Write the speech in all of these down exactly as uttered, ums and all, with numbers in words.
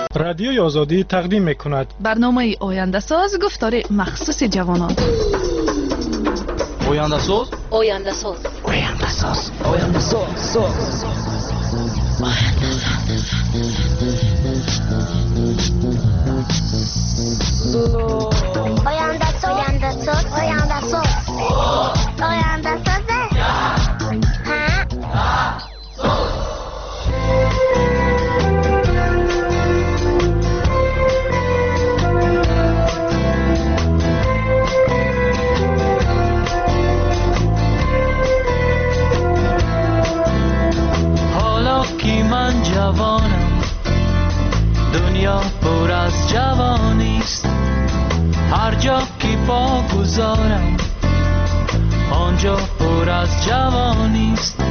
رادیوی آزادی تقدیم میکند برنامه آینده ساز گفتار مخصوص جوانان. آینده ساز آینده ساز آینده ساز آینده ساز آینده ساز آینده ساز آینده ساز آینده ساز حالا که من جوانم دنیا پر از جوانیست، هر جا که پا گذارم آنجا پر از جوانیست.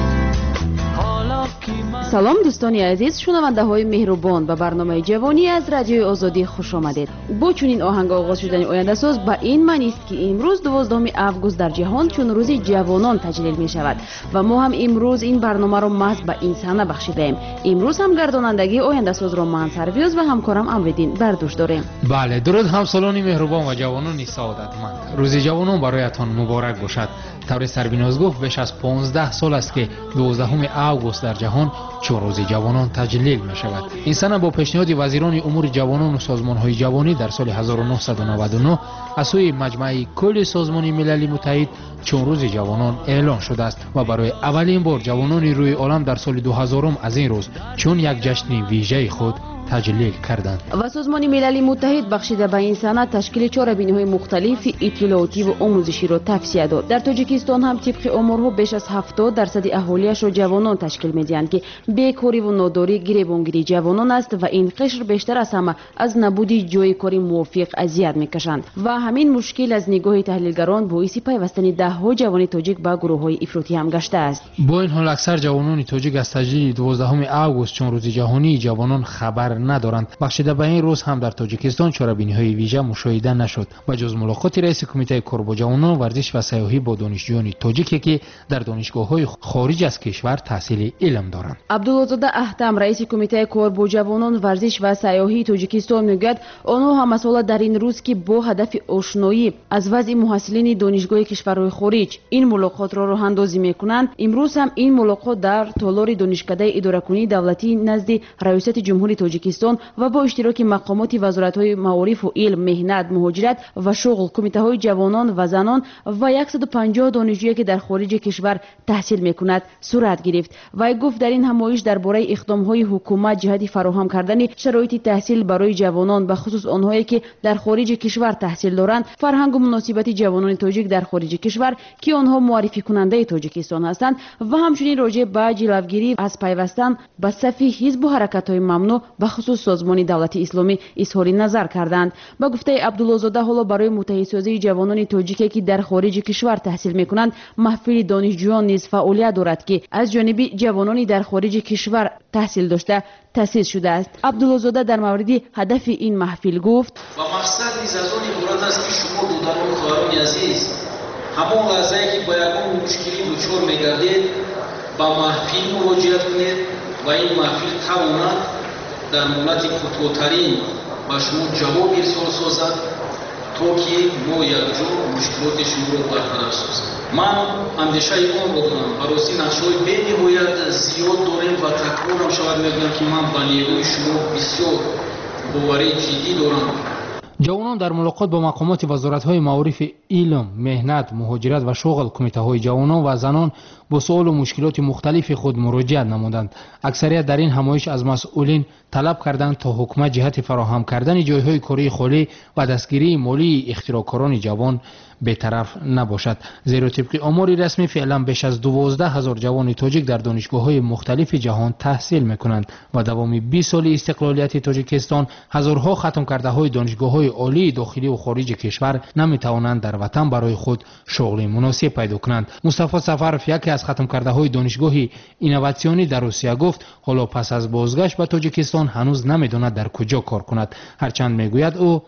سلام دوستانی عزیز، شنونده های مهربان، به برنامه جوانی از رادیوی آزادی خوش آمدید. با چنین آهنگ آغاز شدن آینده ساز به این معنی است که امروز دوازدهم آگوست در جهان چون روز جوانان تجلیل می شود و ما هم امروز این برنامه را محض به این سنه بخشیده ایم. امروز هم گردانندگی آینده ساز را من سرویز و همکارم امردین بردوش داریم. بله، درود همسالان مهربان و جوانان سعادتمند. روز جوانان برایتان مبارک باشد. طور سربیناز گفت بیش از پانزده سال است که دوازدهم آگوست در جهان چون روز جوانان تجلیل می شود. این سنه با پیشنهاد وزیران امور جوانان و سازمان های جوانی در سال هزار و نهصد و نود و نه از سوی مجمع کل سازمان ملل متحد چون روز جوانان اعلان شده است و برای اولین بار جوانان روی عالم در سال دو هزار از این روز چون یک جشن ویژه خود تجلیل کردند. و سازمان ملل متحد بخشیده به این سنه تشکیل چهاربینی‌های مختلف اطلاعاتی و آموزشی را توصیه داد. در تاجیکستان هم طبق آمارها بیش از هفتاد درصد اهالیش را جوانان تشکیل می‌دهند که بیکاری و ناداری گریبانگیری جوانان است و این قشر بیشتر از همه از نبود جای کاری موافق اذیت می‌کشند و همین مشکل از نگاه تحلیلگران باعث پیوستن ده‌ها جوان تاجیک به گروه‌های افراطی هم گشته است. با این حال اکثر جوانان تاجیک از تجلیل دوازدهم آگوست چون روز جهانی جوانان خبر ندارند. بخشیده به این روز هم در تاجیکستان چهاربینی‌های ویژه مشاهده نشد و جز ملاقات رئیس کمیته کار با جوانان، ورزش و سیاحی با دانشجویان تاجیکی که در دانشگاه‌های خارج از کشور تحصیل علم دارند. عبدالعزاده احتم رئیس کمیته کار با جوانان، ورزش و سیاحی تاجیکستان میگوید آنها هم مسئول در این روز که با هدف آشنایی از وضع محصلین دانشگاه کشورهای خارج این ملاقات را راه اندازی میکنند. امروز هم این ملاقات در تالار دانشکده اداره کنی دولتی نزد ریاست جمهوری تاجیکستان و با اشتراک مقامات وزارت‌های معارف و علم، مهنت، مهاجرت و شغل، کمیته‌های جوانان و زنان و صد و پنجاه دانشجویی که در خارج کشور تحصیل می‌کند صورت گرفت. و گفت در این همایش درباره اقدام‌های حکومت جهت فراهم کردن شرایط تحصیل برای جوانان به خصوص آنهایی که در خارج کشور تحصیل دارند، فرهنگ و مناسبت جوانان تاجیک در خارج کشور که آنها معرفی کننده تاجیکستان هستند و همچنین راجع به جلوگیری از پیوستن به صف حزب و حرکت‌های ممنوع به خصوص سازمان دولت اسلامی اظهار نظر کردند. با گفته عبدالعزاده حالا برای متحدسازی جوانان تاجیکی که در خارج کشور تحصیل میکنند محفل دانشجویان نیز فعالیت دارد که از جانب جوانانی در خارج کشور تحصیل داشته تأسیس شده است. عبدالعزاده در مورد هدف این محفل گفت و مقصد نیز از آن عبارت است که شما دختران و خواهران عزیز همان لحظه‌ای که با یگان مشکلی دچار می‌گردید با محفل مواجهت کنید و این محفل تواند در مولت کوتاه‌ترین با شما جواب ارسال سازد تا که ما یکجا مشکلات شما را برطرف سازیم. من اندیشه آن را دارم، براستی نقشه‌های بی‌نهایت زیاد داریم و تکرارم شود میگویم که من به نیروی شما بسیار باوری جدی دارم. جوانان در ملاقات با مقامات وزارت‌های معارف علم، مهنت، مهاجرت و شغل، کمیته‌های جوانان و زنان با سوال و مشکلات مختلف خود مراجعت نمودند. اکثریت در این همایش از مسئولین طلب کردند تا حکومت جهت فراهم کردن جایهای کاری خالی و دستگیری مالی اختراعکاران جوان بی‌طرف نباشد. زیرا طبق آمار رسمی فعلا بیش از دوازده هزار جوان تاجیک در دانشگاه‌های مختلف جهان تحصیل می‌کنند و دوام بیست سال استقلالیت تاجیکستان هزارها ختم کرده های دانشگاه‌های عالی داخلی و خارج کشور نمی‌توانند در وطن برای خود شغل مناسب پیدا کنند. مصطفی سفرف یکی از ختم کرده های دانشگاه اینوواسیونی در روسیه گفت حالا پس از بازگشت به تاجیکستان هنوز نمی‌داند در کجا کار کند، هرچند میگوید او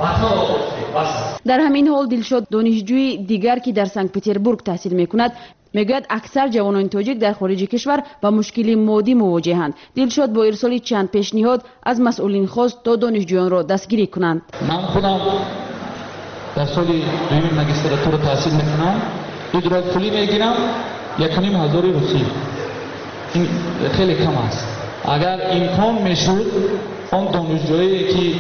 در همین حال دلشاد دانشجوی دیگر که در سنت پتربورگ تحصیل میکند میگوید اکثر جوانان تاجیک در خارج کشور با مشکلی مادی مواجهند. دلشاد با ارسال چند پیشنهاد از مسئولین خواست تا دانشجویان را دستگیری کنند. من خودم در سال دوم ماجستراتور تحصیل میکنم. ادراک پولی میگیرم یک و نیم هزار روسی. این خیلی کم است. اگر امکان میشد آن دانشجویی که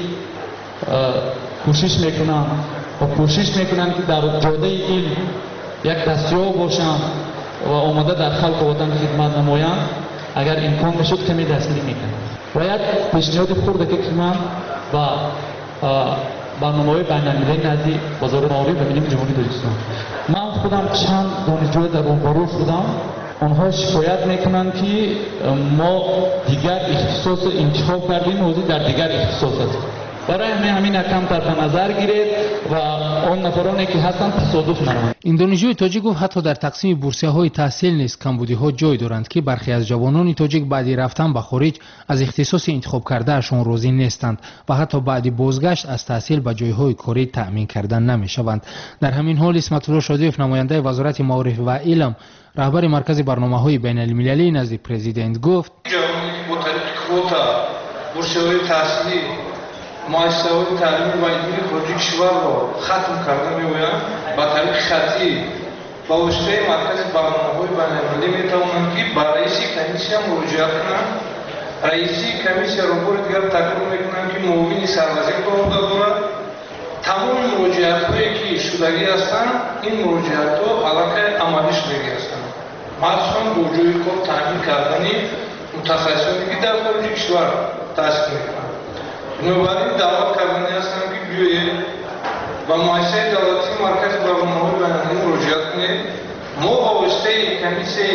کوشش میکنن و کوشش میکنن که در جاده این یک دستیاب باشن و آماده در خلق وطن خدمت نمایند، اگر امکان میشد کمی دستگیری میکنن. و یک پیشنهاد خورده که من با برنامه‌های بین‌المللی نزد وزارت معارف و ملی جمهوری تاجیکستان، من خودم چند دانشجو در روبرو شدم. آنها شکایت میکنند که ما دیگر اختصاص انتخاب کردیم و در دیگر اختصاص است. برای همین همین کم طرف نظر گیرید و آن نفرانی که هستند تصادف نمایند. این دانشجوی تاجیک گفت حتی در تقسیم بورسیه‌های تحصیل نیز کمبودی‌ها جای دارند که برخی از جوانان تاجیک بعد رفتن به خارج از اختصاص انتخاب کردهشان راضی نیستند و حتی بعد بازگشت از تحصیل به جایهای کاری تأمین کردن نمی‌شوند. در همین حال اسمت الله شادیوف نماینده وزارت معارف و علم رهبر مرکز برنامه‌های بین‌المللی نزد پرزیدنت گفت جوانی با طریق کوتا بورسیه‌های تحصیلی مؤسسه‌های تعلیمی و علمی خارجی کشور را ختم کرده می‌آیند. با طریق خطی با واسطه مرکز برنامه‌های بین‌المللی می‌توانند که با رئیس کمیسیون مراجعه کنند. رئیس کمیسیون را بار دیگر تکرار می‌کنند که معاون سروزیر به عهده دارد. تمام مراجعات‌هایی که شدگی هستند این مراجعات‌ها علاقه عملی شدگی هستند. مخصوصاً با جای کار تامین کردن متخصصانی که در خارج کشور تحصیل می‌کنند. بنابراین دعوت کردنی هستم که بیایید و مؤسسه دولتی مرکز برنامه‌های بین‌المللی مراجعه کنید. ما با واسطه کمیسیون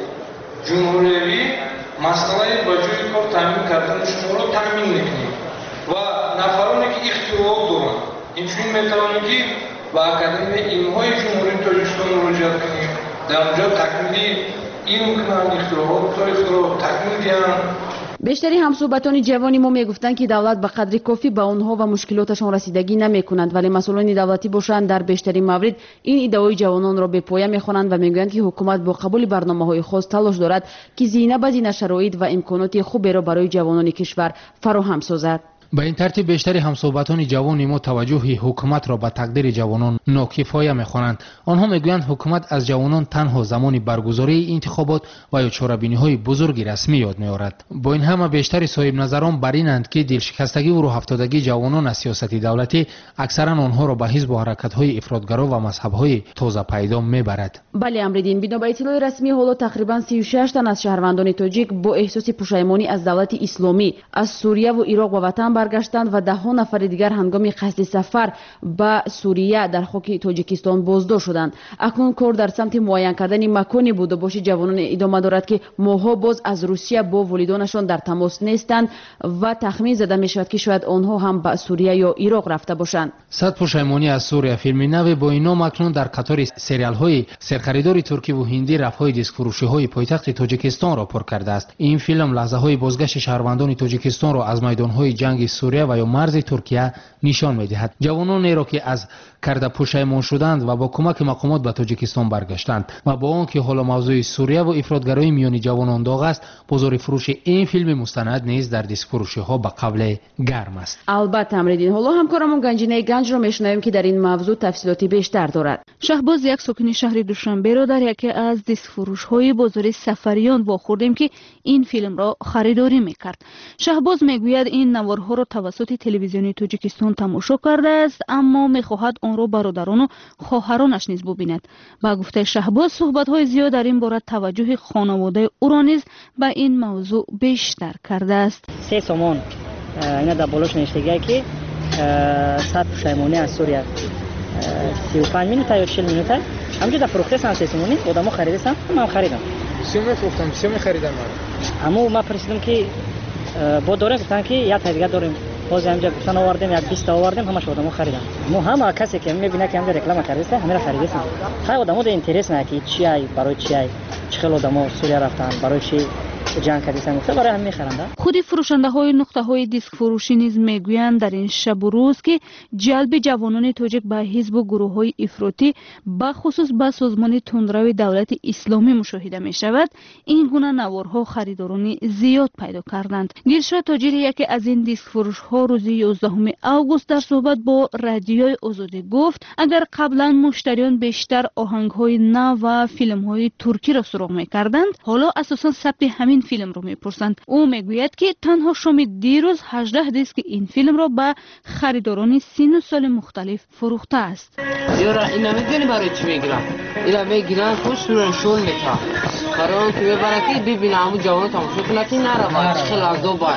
جمهوری مسئله با جای کار تامین کردن شما را تامین می‌کنیم و نفرانی که اختراع دارند اینجوری می‌توانیم که با اکادمی علم‌های جمهوری تاجیکستان مراجعه کنیم. در اونجا تکمیلی علم کنند، اختراعات تا اختراع تکمیل دهند. بیشتری همصحبتان جوانی ما میگفتند که دولت به قدر کافی به آنها و مشکلاتشان رسیدگی نمیکنند، ولی مسئولان دولتی باشند در بیشتری موارد این ادعای جوانان را به پایه میخوانند و میگویند که حکومت با قبول برنامه‌های خاص تلاش دارد که زینه به زینه شرایط و امکانات خوبی را برای جوانان کشور فراهم سازد. به این ترتیب بیشتری همصحبتان جوان ما توجه حکومت را به تقدیر جوانان ناکفایه می‌خوانند. آنها میگویند حکومت از جوانان تنها زمان برگزاری انتخابات و یا چاره‌بینی‌های بزرگ رسمی یاد می‌آورد. با این همه بیشتری صاحب نظران بر اینند که دلشکستگی و راه افتادگی جوانان از سیاست دولتی اکثرا آنها را به حزب و حرکت‌های افراطگرا و مذهب‌های تازه پیدا می‌برد. بله امریدین، بنا به اطلاع رسمی حالا تقریبا سی و شش تن از شهروندان تاجیک با احساس پشیمانی از دولت اسلامی از سوریه و عراق به وطن برگشتند و ده ها نفر دیگر هنگام قصد سفر به سوریه در خاک تاجیکستان بازداشت شدند. اکنون کار در سمت معین کردن مکانی بوده باشی جوانان ادامه دارد که ماها باز از روسیه با والدانشان در تماس نیستند و تخمین زده می شود که شاید آنها هم به سوریه یا عراق رفته باشند. صد پشیمانی از سوریه فیلم نو با این نام اکنون در قطار سریال های سرخریدار ترکی و هندی رفهای دیسک فروشی های پایتخت تاجیکستان را پر کرده است. این فیلم لحظه های بازگشت شهروندان تاجیکستان را از میدان های جنگ سوریه و یا مرز ترکیه نشان می‌دهد. جوانانی را که از کرده پشیمان شدند و با کمک مقامات به تاجیکستان برگشتند و با آنکه حالا موضوع سوریه و افراطگرایی میان جوانان داغ است، بازار فروش این فیلم مستند نیز در دیسک فروشی ها به قبل گرم است. البته امریدین، حالا همکارمون گنجینه گنج را میشنویم که در این موضوع تفصیلاتی بیشتر دارد. شهباز یک ساکن شهر دوشنبه را در یکی از دیسک فروش های بازار سفریان واخوردیم که این فیلم را خریداری میکرد. شهباز میگوید این نوارها را توسط تلویزیون تاجیکستان تماشا کرده است، اما میخواهد آن را برادران و خواهرانش نیز ببیند. با گفته شهباز صحبت‌های زیاد در این باره توجه خانواده او را نیز به این موضوع بیشتر کرده است. سه سومون اینا در بالوش نوشته که صد پشیمانی از سوریه سی و پنج مینوته یا چهل مینوته همونجا در فروخته سن سه سومونی آدم‌ها خریدن، من خریدم. سی میفروختم، سی می‌خریدم من. اما ما پرسیدم که با داره گفتن که یا تا دیگه داریم. باز همجا گفتن آوردیم یک بیست آوردیم همش آدمو خریدن. مو هم کسی که میبینه که همجا رکلام کرده همه را خریدن. خیلی آدمو ده اینترس نه که چی ای برای چی ای چه خیلی آدمو سوریه رفتن برای چی جنگ کردیسن گفته برای هم میخرند. خود فروشنده های نقطه های دیسک فروشی نیز میگویند در این شب و روز که جلب جوانان تاجیک به حزب و گروه های افراطی به خصوص به سازمان تندرو دولت اسلامی مشاهده می شود، این گونه نوارها خریداران زیاد پیدا کردند. گیلشا تاجر یکی از این دیسک فروش ها روز یازدهم اوگوست در صحبت با رادیوی آزادی گفت اگر قبلا مشتریان بیشتر آهنگ های نو و فیلم های ترکی را سراغ می کردند، حالا اساسا ثبت همین فیلم را می پرسند. او می گوید که تنها شام دیروز هجده دیسک این فیلم را به خریداران سن و سال مختلف فروخته است. یارا اینا میدونی برای چی میگیرن؟ اینا میگیرن خوش نشون میتا. قرارن که ببره که ببینه همون جوان تماشا کنه که نره باید خیلی عذاب باید.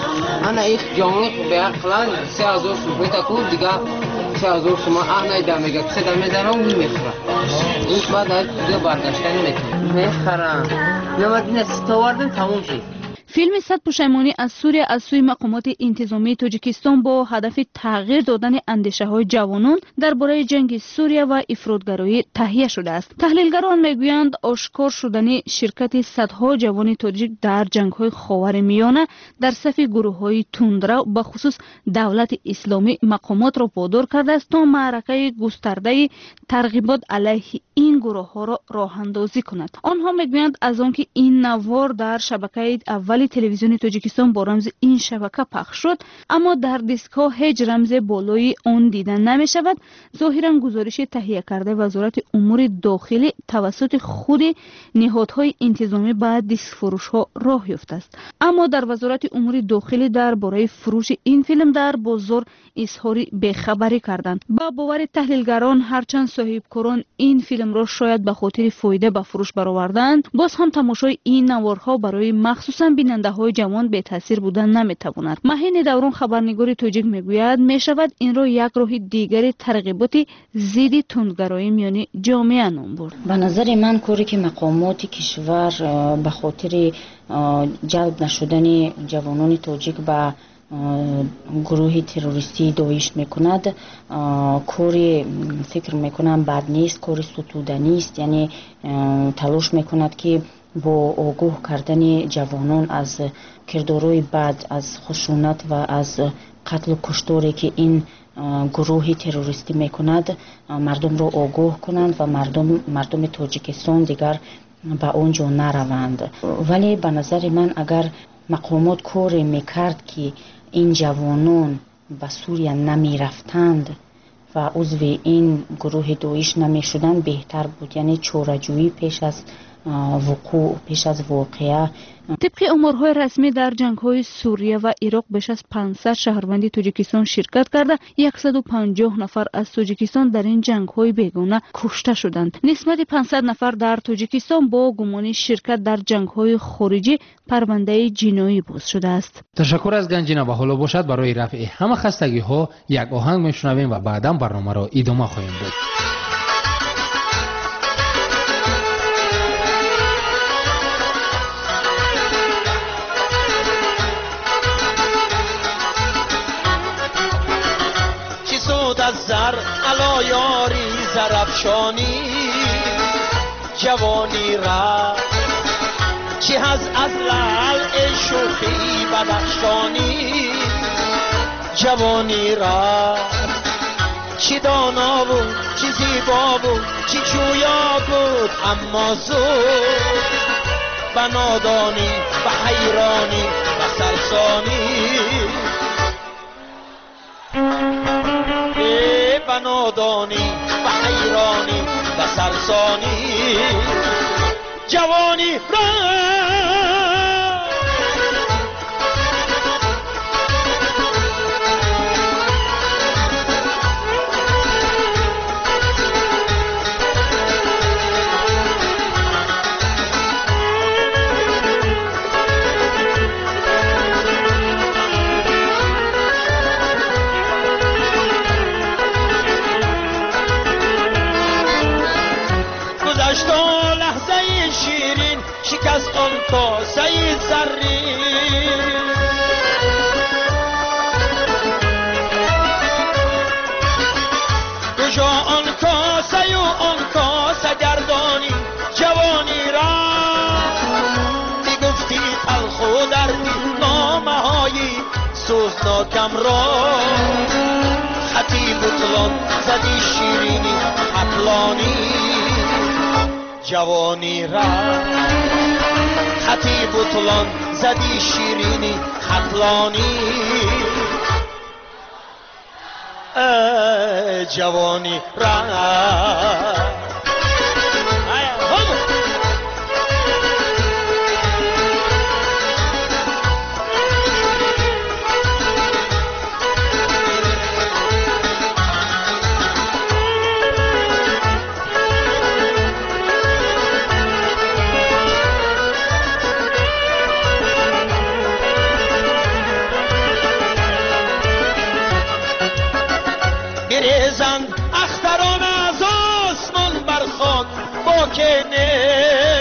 من این جوان به اقلان سه هزار روپیه تکون دیگه سه هزار شما احنای در میگه سه در میدارم اون میخوره. اون بعد از دیگه برداشتن نمیتونه. میخورن. نماد این استواردن تموم شد. فیلم صد پشیمانی از سوریه از سوی مقامات انتظامی تاجیکستان با هدف تغییر دادن اندیشه های جوانان درباره جنگ سوریه و افراطگرایی تهیه شده است. تحلیلگران میگویند آشکار شدن شرکت صدها جوان تاجیک در جنگ های خاورمیانه در صف گروه های تندرو به خصوص دولت اسلامی مقامات را وادار کرده است تا معرکه گسترده ترغیبات علیه این گروه ها را راه اندازی کند. آنها میگویند از آنکه این نوار در شبکه اول تلویزیون تاجیکستان با رمز این شبکه پخش شد اما در دیسک ها هیچ رمز بالای آن دیده نمی شود، ظاهرا گزارش تهیه کرده وزارت امور داخلی توسط خود نهادهای انتظامی به دیسک فروش ها راه یافته است. اما در وزارت امور داخلی درباره فروش این فیلم در بازار اظهار بیخبری کردند. با باور تحلیلگران هرچند صاحبکاران این فیلم را شاید به خاطر فایده به فروش برآوردند، باز هم تماشای این نوارها برای مخصوصا بیننده های جوان به تاثیر بودن نمیتواند. مهین دوران خبرنگار تاجیک میگوید میشود این را یک راه دیگر ترغیبات ضد تندگرایی میان جامعه نام برد. به نظر من کاری که مقامات کشور به خاطر جلب نشدن جوانان تاجیک به گروه تروریستی داعش میکند کاری فکر میکنم بد نیست، کاری ستودنی است. یعنی تلاش میکند که با آگاه کردن جوانان از کردارهای بد، از خشونت و از قتل و کشتاری که این گروه تروریستی میکند مردم را آگاه کنند و مردم مردم تاجیکستان دیگر به اونجا نروند. ولی به نظر من اگر مقامات کاری میکرد که این جوانان به سوریه نمی رفتند و عضو این گروه داعش نمی شدند بهتر بود. یعنی چاره‌جویی پیش از وقوع پیش از واقعه. طبق آمارهای رسمی در جنگ‌های سوریه و عراق بیش از پانصد شهروند تاجیکستان شرکت کرده صد و پنجاه نفر از تاجیکستان در این جنگ‌های بیگانه کشته شدند. نسبت پانصد نفر در تاجیکستان با گمان شرکت در جنگ‌های خارجی پرونده جنایی باز شده است. تشکر از گنجینه. و حالا باشد برای رفع همه خستگی‌ها یک آهنگ میشنویم و بعداً برنامه را ادامه خواهیم داد. از زر علا یاری زرفشانی جوانی را چه از از لعل شوخی بدخشانی جوانی را چه دانا بود چه زیبا بود چه جویا بود اما زود به نادانی به حیرانی به سرسانی به نادانی به حیرانی به سرسانی جوانی را شکست سوزناکم را خطی بطلان زدی شیرینی عقلانی جوانی را خطی بطلان زدی شیرینی خطلانی جوانی را بریزند اختران از آسمان برخوان با کنه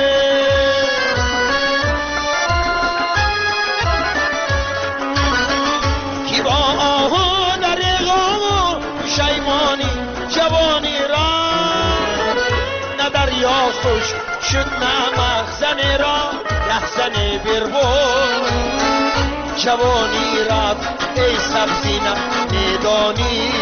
کی با آها در اقام پشیمانی جوانی را نه دریا خوش شد نه مخزن را یخزن بربون جوانی را ای سبزی نمیدانی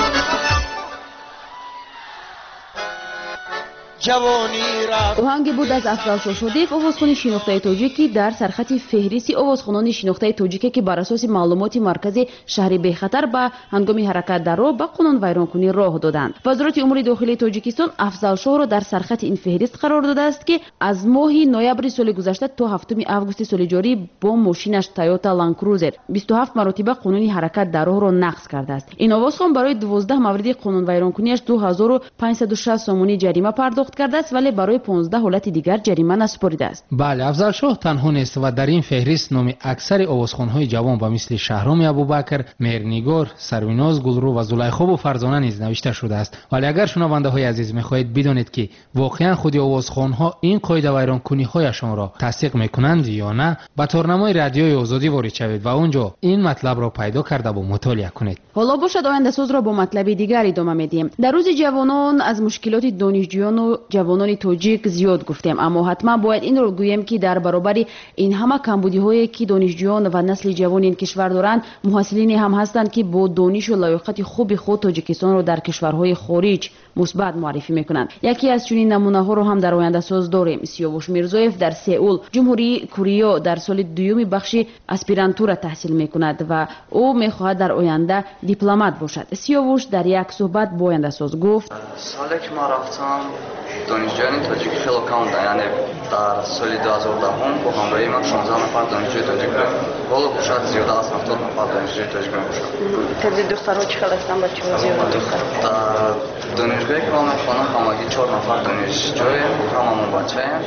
اوهنگی بود از افضل شاشودیف آوازخوان شناخته تاجیکی در سرخط فهرست آوازخوانان شناخته تاجیکی که بر اساس معلومات مرکزی شهر بخطر به هنگام حرکت در راه به قانون ویرانکنی راه دادند. وزارت امور داخلی تاجیکستان افضل شاه را در سرخط این فهرست قرار داده است که از ماه نوامبر سال گذشته تا هفتم آگوست سال جاری با ماشینش تویوتا لند کروزر بیست و هفت مرتبه قانون حرکت در راه را نقض کرده است. این آوازخوان برای دوازده مورد قانون ویرانکنیش دو هزار و پانصد و شصت سومانی جریمه پرداخت کرده است ولی برای پانزده حالت دیگر جریمه نسپرده است. بله، افضل شاه تنها نیست و در این فهرست نام اکثر آوازخوان‌های جوان با مثل شهرام ابوبکر، مهرنگار، سرویناز گلرو و زلیخا و فرزانه نیز نوشته شده است. ولی اگر شنونده‌های عزیز می‌خواهید بدانید که واقعا خود آوازخوان‌ها این قاعده ویرانکنی‌هایشان را تصدیق می‌کنند یا نه، به تارنمای رادیوی آزادی وارد شوید و اونجا این مطلب را پیدا کرده و مطالعه کنید. حالا باشد آینده ساز را با مطلب دیگر ادامه میدیم. در روز جوانان از مشکلات دانشجویان و جوانان تاجیک زیاد گفتیم، اما حتما باید این را گویم که در برابر این همه کمبودی‌هایی که دانشجویان و نسل جوان این کشور دارند، محصلین هم هستند که با دانش و لیاقت خوب خود تاجیکستان را در کشورهای خارج مثبت معرفی میکنند. یکی از چنین نمونه‌ها رو هم در آینده ساز داریم. سیاوش میرزایف در سئول جمهوری کره در سال دوم بخش اسپیرانتورا تحصیل میکند و او میخواهد در آینده دیپلمات باشد. سیاوش در یک صحبت با آینده ساز گفت: سالی که ما رفتم دانشجویان تاجیک خیلی کم بودند، یعنی در سال دو هزار و ده با همراهی من شانزده نفر دانشجوی تاجیک بودیم. حالا باشد زیاده از هفتاد نفر دانشجوی تاجیک باشد. تعداد دخترها چقدر هستند؟ بچه‌ها زیاده دختر؟ در دانشگاهی که ما میخوانم همگی چهار نفر دانشجوی هممون بچه‌ایم.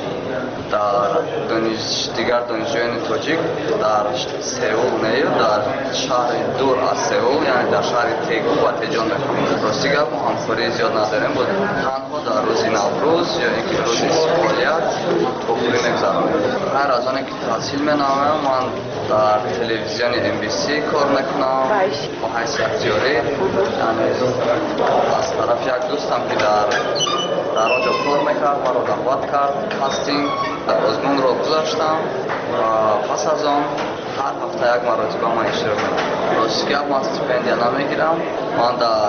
در دانش دیگر دانشجویان تاجیک در سئول نیو در شهر دور از سئول یعنی در شهر تگو و تهجان میخوانیم. راستی گپ ما همخوری زیاد نداریم، بود تنها در روز نوروز یا اینکه روز فعالیت توفیری میگذرانیم. هر از آنی که تحصیل می‌نامم من در تلویزیون ام بی سی کار میکنم با حیث اختیاری، یعنی از طرف یک دوستم که در در آنجا کار میکرد مرا دعوت کرد، کاستینگ آزمون را گذاشتم و پس از آن هر هفته یک مرتبه من اشتراک میکنم. راستی گپ من استیپندیا نمیگیرم، من در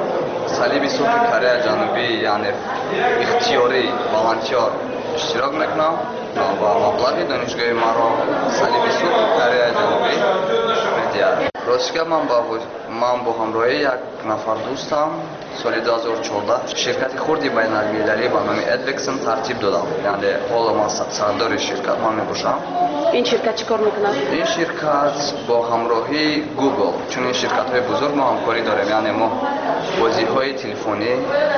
صلیب صبح کره جنوبی یعنی اختیاری والنتیر اشتراک میکنم و مبلغ دانشگاه مرا صلیب صبح کره جنوبی میدهد. راستی من با من با همراهی یک نفر دوستم سال دو هزار و چهارده شرکت خردی بین المللی با نام ادوکسن ترتیب دادم، یعنی حالا من سردار شرکت من میباشم. این شرکت چیکار میکنه؟ این شرکت با همراهی گوگل، چون این شرکت های بزرگ ما همکاری داریم، یعنی ما بازی های تلفنی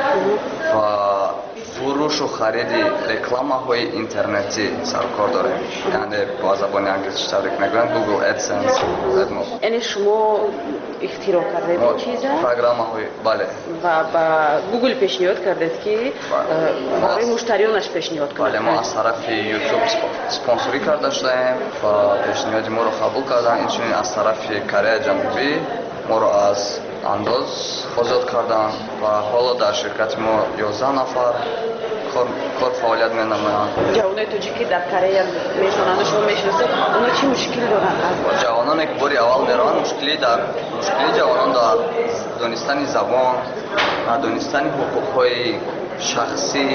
و فروش و خرید رکلامه های اینترنتی سرکار داریم، یعنی با زبان انگلیسی تبریک میگن گوگل ادسنس. یعنی شما اختراع کردید این چیزا؟ پروگرام های بله. و با گوگل پیشنهاد کردید که برای مشتریانش پیشنهاد کنید. بله، ما از طرف یوتیوب سپانسری کرده شدیم و پیشنهاد ما رو قبول کردن. اینچنین از طرف کره جنوبی ما رو از انداز آزاد کردن و حالا در شرکت ما یازده نفر کار فعالیت می‌نمایند. جوانای توجیکی در کره میشونن شما میشناسید اونا چی مشکلی دارن؟ جوانان که باری اول میرن مشکلی در مشکلی جوانان در دانستن زبان، دانستن حقوق‌های شخصی،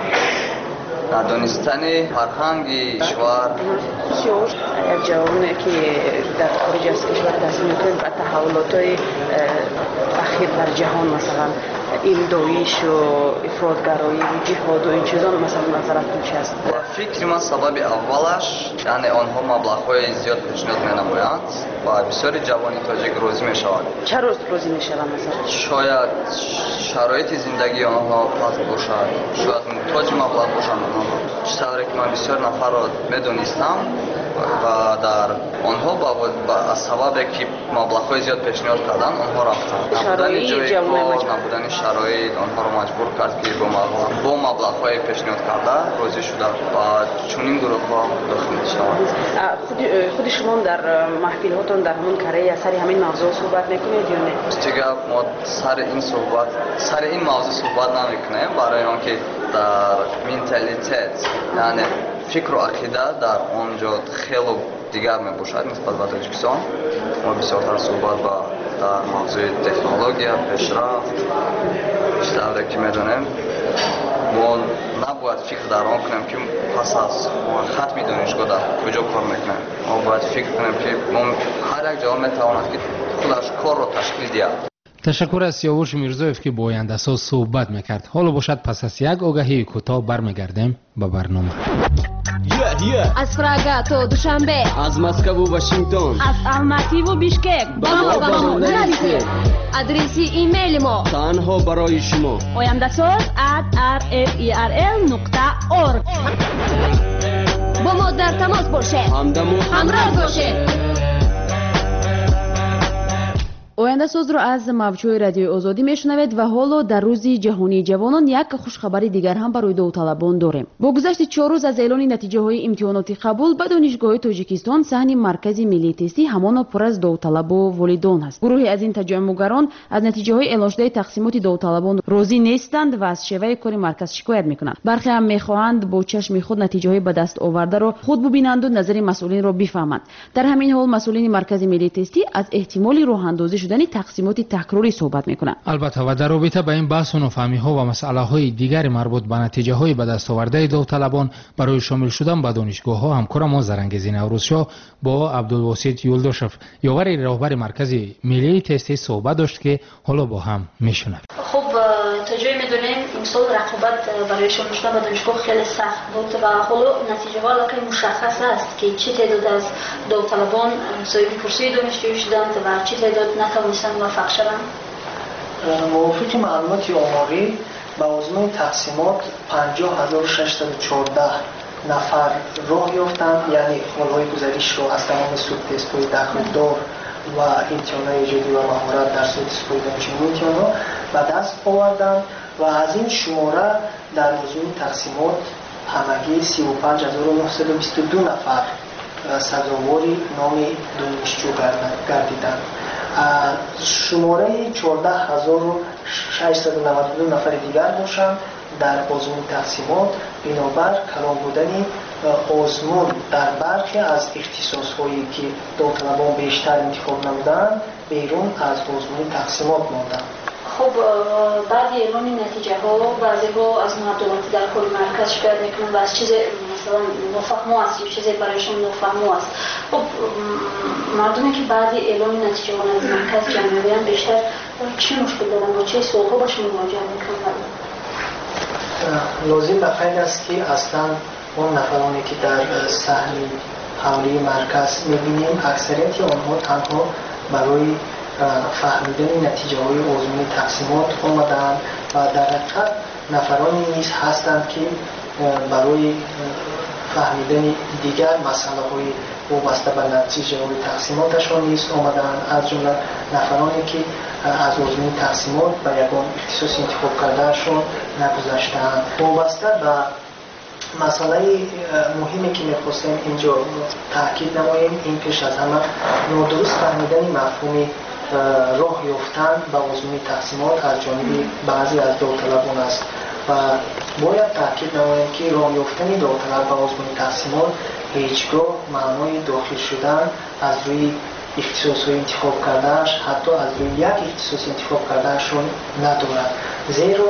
ندانستن فرهنگ کشور. شعور جوانی که در خارج از کشور دست میکنند و تحولات‌های اخیر در جهان مثلا این داعش و افراطگرایی و جهاد و این چیزا مثلا نظرتون چی است؟ فکر من سبب اولش یعنی آنها مبلغ‌های زیاد پیشنهاد می‌نمایند و بسیاری جوانی تاجیک روزی می‌شوند. چه روز روزی می‌شوند مثلا؟ شاید شرایط زندگی آنها پست باشد، شاید محتاج مبلغ باشند آنها. چطوری که من بسیار نفر را می‌دانستم و در آنها با از سبب که مبلغ‌های زیاد پیشنهاد کردند آنها رفتند. نبودن جای کار، نبودن شرایط آنها را مجبور کرد که با مبلغ با مبلغ‌های پیشنهاد کرده روزی شده و چنین گروه‌ها داخل می‌شوند. خود خود شما در محفل‌هاتون در همون کره سر همین موضوع صحبت می‌کنید یا نه؟ دیگه ما سر این صحبت سر این موضوع صحبت نمی‌کنیم برای آنکه در منتالیته یعنی فکر و عقیده در آنجا خیلی دیگر میباشد نسبت به تاجیکستان. ما بسیارتر صحبت با در موضوع تکنولوژی پیشرفت بیشتر که میدونیم ما نباید فکر در آن کنیم که پس از ختم دانشگاه در کجا کار میکنیم. ما باید فکر کنیم که ما هر یک جا میتواند که خودش کار رو تشکیل دهد. تشکر از سیاوش میرزایف که با آینده‌ساز صحبت میکرد. حالا باشد پس از یک آگهی کوتاه برمیگردیم به برنامه. از پراگا تا دوشنبه، از مسکو و واشنگتن، از الماتی و بیشکک با ما با ما نرسید. آدرسی ایمیل ما تنها برای شما oyandasaz at r f e r l نقطه org. با ما در تماس باشید، همدم و همراه باشید. آینده ساز رو از موجهای رادیوی آزادی میشنوید و حالا در روز جهانی جوانان یک خوشخبری دیگر هم برای داوطلبان داریم. با گذشت چهار روز از اعلان نتیجه های امتحانات قبول به دانشگاه تاجیکستان، صحن مرکز ملی تستی همان پر از داوطلب و والدان است. گروهی از این تجمعگران از نتیجه های اعلان شده تقسیمات داوطلبان راضی نیستند و از شیوه کار مرکز شکایت میکنند. برخی هم میخواهند با چشم خود نتیجه های به دست آورده را خود ببینند و نظر مسئولین را بفهمند. در همین حال مسئولین مرکز ملی تستی از احتمال راه اندازی شدن تقسیمات تکراری صحبت میکنند. البته و در رابطه با این بحث و نفهمی ها و مسئله های دیگر مربوط به نتیجه های به دست آورده داوطلبان برای شامل شدن به دانشگاه ها همکار ما زرنگزی نوروزشاه با عبدالواسط یولداشف یاور راهبر مرکز ملی تستی صحبت داشت که حالا با هم میشنویم. خب تجربه میدونیم این سال رقابت برای شامل شدن به دانشگاه خیلی سخت بود و حالا نتیجه ها لکه مشخص است که چه تعداد از داوطلبان صاحب کرسی دانشجویی شدند و چه تعداد نتوانستند موفق شوند. موافق معلومات آماری با آزمون تقسیمات پنجاه هزار و ششصد و چهارده نفر راه یافتند، یعنی حالهای گزارش رو از تمام سود تست‌های داخل‌دار و امتحانات جدی و مهارت در سود تست‌های دانشجویی امتحانات به دست آوردند و از این شماره در آزمون تقسیمات همگی سی و پنج هزار و نهصد و بیست و دو نفر سزاواری نام دانشجو گردیدند. شماره چهارده هزار و ششصد و نود و دو نفر دیگر باشند در آزمون تقسیمات بنابر کلان بودن آزمون در برخی از اختصاص‌هایی که داوطلبان بیشتر انتخاب نمودند بیرون از آزمون تقسیمات ماندند. خب بعد اعلان نتیجه ها بعضی ها از مردمان که در کل مرکز شکایت میکنن و از چیز مثلا نافهمو است یا چیزی برایشان نافهمو است. خب مردمی که بعد اعلان نتیجه ها از مرکز جمع می‌آیند بیشتر چه مشکل دارن و چه سوال‌ها باشون مواجه میکنن؟ لازم به خیلی است که اصلا اون نفرانی که در صحن حولی مرکز میبینیم اکثریت آنها تنها برای فهمیدن نتیجه های آزمون تقسیمات آمدند و در حقیقت نفرانی نیز هستند که برای فهمیدن دیگر مسئله های وابسته به نتیجه های تقسیماتشان نیز آمدند، از جمله نفرانی که از آزمون تقسیمات به یگان اختصاص انتخاب کردهشان نگذشتند. وابسته به مسئله مهمی که می‌خواستیم اینجا تاکید نماییم این پیش از همه نادرست فهمیدن مفهوم راه یافتن به آزمون تقسیمات از جانب بعضی از داوطلبان است. و باید تاکید نماییم که راه یافتن داوطلب به آزمون تقسیمات هیچگاه معنای داخل شدن از روی اختصاص انتخاب کردنش، حتی از روی یک اختصاص انتخاب کردنشون ندارد. زیرا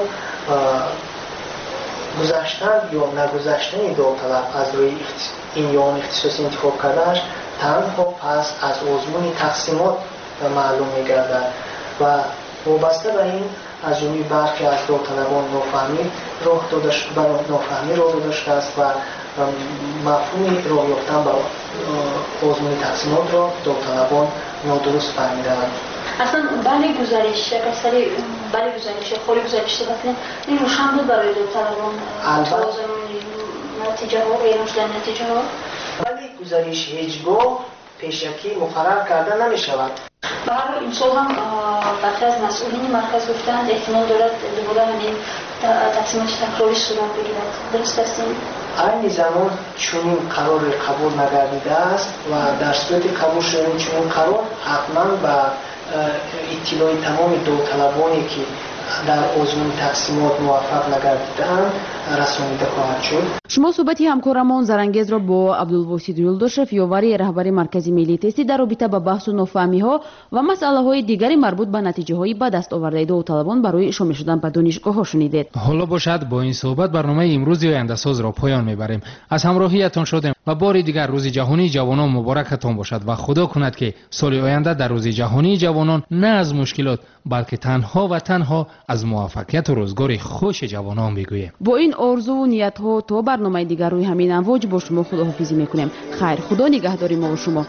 گذشتن یا نگذشتن داوطلب از روی این یا آن اختصاص انتخاب کردنش تنها پس از آزمون تقسیمات معلوم می‌گردد و وابسته به این از جمله برخی از داوطلبان نافهمی راه داده نافهمی راه داده شده است و مفهوم راه یافتن به آزمون تقسیمات را داوطلبان نادرست فهمیدند. اصلا بله گزارش کسری بله گزارش خالی گزارش دادن این روشن بود برای داوطلبان توازن نتیجه ها اعلام شدن نتیجه ها. بله گزارش هیچگاه پیشکی مقرر کرده نمی شود. برای این سال هم برخی از مسئولین مرکز گفتند احتمال دارد دوباره همین تقسیمات تکراری صورت بگیرد. درست است این؟ این زمان چنین قرار قبول نگردیده است و در صورت قبول شدن چنین قرار حتما به اطلاع تمام داوطلبانی که در آزمون تقسیمات موفق نگردیدند رسانیده خواهد شد. شما صحبتی همکارمان زرانگیز را با عبدالواسیع یلداشев یاوری رهبری مرکزی ملی تستی در رابطه با بحث و نافهمی‌ها و مسئله‌های دیگری مربوط به نتیجه‌های به دست آورده داوطلبان برای شامل شدن به دانشگاه‌ها شنیدید. حالا باشد با این صحبت برنامه امروز آینده ساز را پایان میبریم. از همراهیتان شدیم و بار دیگر روز جهانی جوانان مبارکتان باشد و خدا کند که سال آینده در روز جهانی جوانان نه از مشکلات بلکه تنها و تنها از موفقیت و روزگار خوش جوانان بگوییم. با این آرزو و نیت‌ها تا برنامه دیگر روی همین امواج با شما خداحافظی می‌کنیم. خیر، خدا نگهداری ما و شما.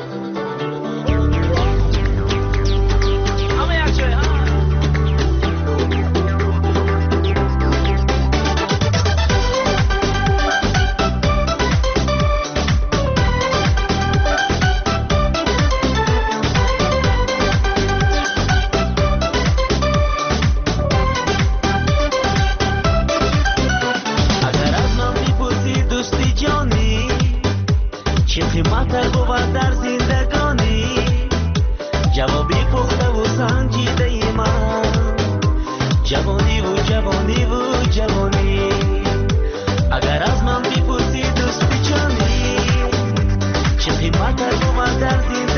در زندگانی جوابی پخته و سنجیده ای من جوانی و جوانی و جوانی اگر از من بپرسی دوست جانی چه قیمت بود در زندگانی